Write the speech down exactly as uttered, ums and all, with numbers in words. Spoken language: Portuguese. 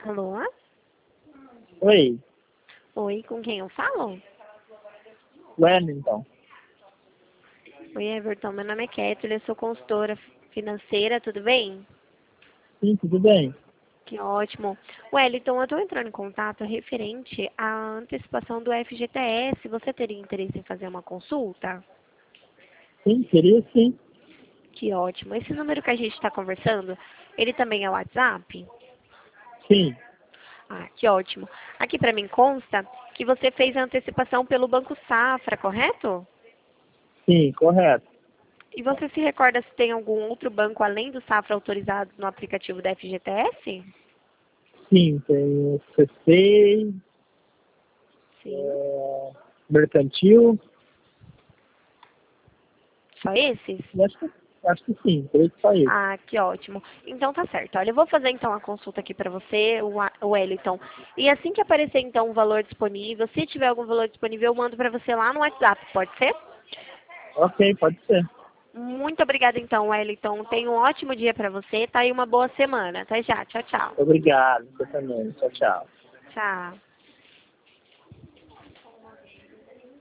Alô? Oi, Oi, com quem eu falo? Wellington. Oi, Everton, meu nome é Kathleen, eu sou consultora financeira, tudo bem? Sim, tudo bem? Que ótimo. Wellington, eu estou entrando em contato referente à antecipação do F G T S. Você teria interesse em fazer uma consulta? Sim, queria sim. Que ótimo. Esse número que a gente está conversando, ele também é o WhatsApp? Sim, Ah, que ótimo. Aqui para mim consta que você fez a antecipação pelo Banco Safra, correto? sim, correto. E você se recorda se tem algum outro banco além do Safra autorizado no aplicativo da F G T S? Sim, tem o C C, Sim. é, Mercantil, Só esses? e acho que, acho que sim, creio que só isso. Ah, que ótimo. Então tá certo. Olha, eu vou fazer então a consulta aqui para você, o A- o Wellington. E assim que aparecer então o valor disponível, se tiver algum valor disponível, eu mando para você lá no WhatsApp, pode ser? Ok, pode ser. Muito obrigada então, Wellington. Tenha um ótimo dia para você, tá? E uma boa semana. Até já. Tchau, tchau. Obrigado, você também. Tchau, tchau. Tchau.